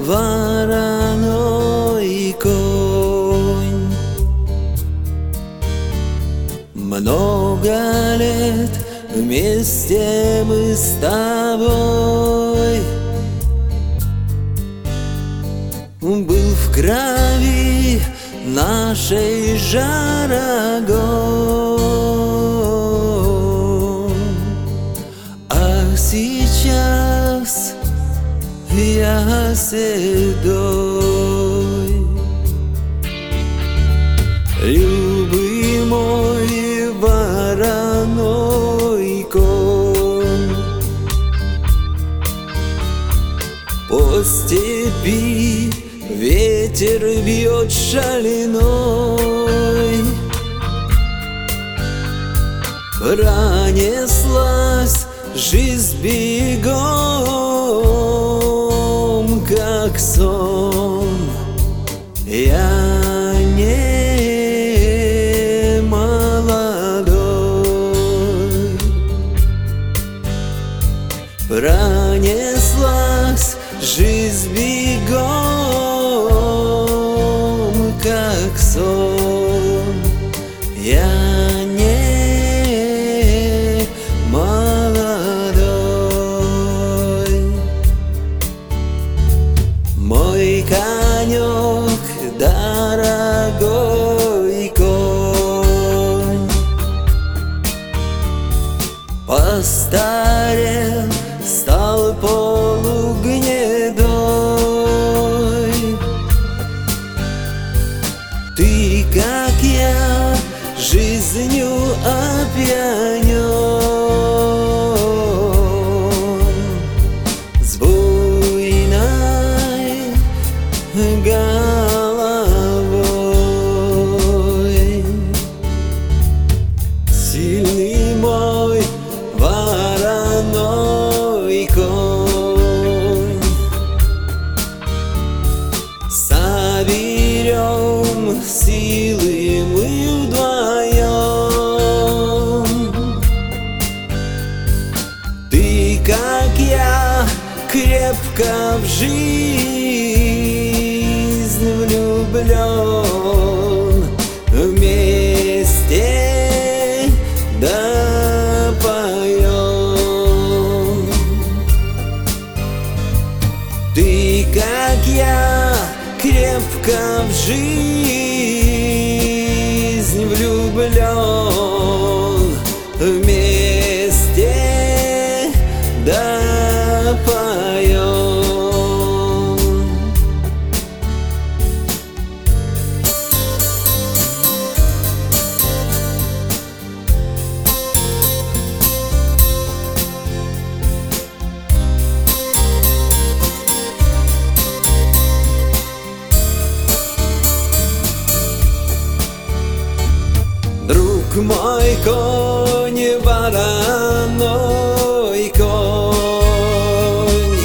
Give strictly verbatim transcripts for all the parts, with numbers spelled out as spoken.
вороной конь. Много лет вместе мы с тобой, был в крови нашей жар огонь. А сейчас я седой, любимый вороной конь. По степи ветер бьет шалиной, пронеслась жизнь бегом, как сон. Я не молодой, пронеслась жизнь бегом, как сон. Я не молодой. Мой конек, дорогой конь, постарел, стал полугнедой. Ты, как я, жизнью опьянен, с буйной головой. Сильный мой вороной конь, соберем силы мы вдвоем. Ты, как я, крепко в жизнь влюблен, вместе допоем. Ты, как я, крепко в жизнь влюблен, вместе допоем. Друг мой конь, вороной конь,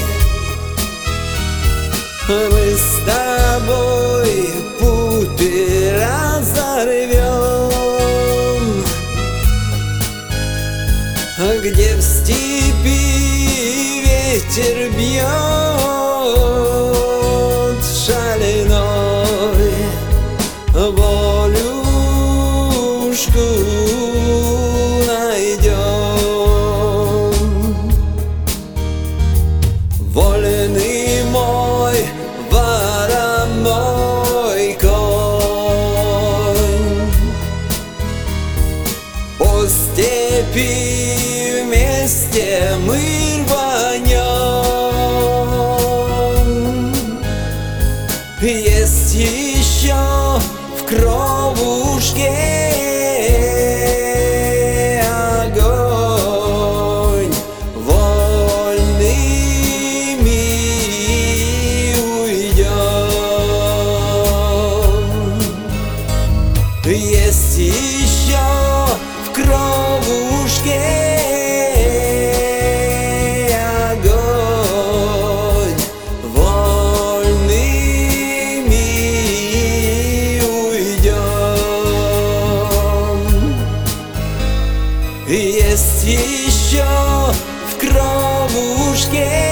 мы с тобой путы разорвем, где в степи ветер бьет шалиной. Волюшку найдем. Вольный мой вороной конь, по степи вместе мы рванем. Есть еще в кровушке огонь, вольными уйдем. Есть еще в кровушке огонь, вольными уйдем. Есть еще в кровушке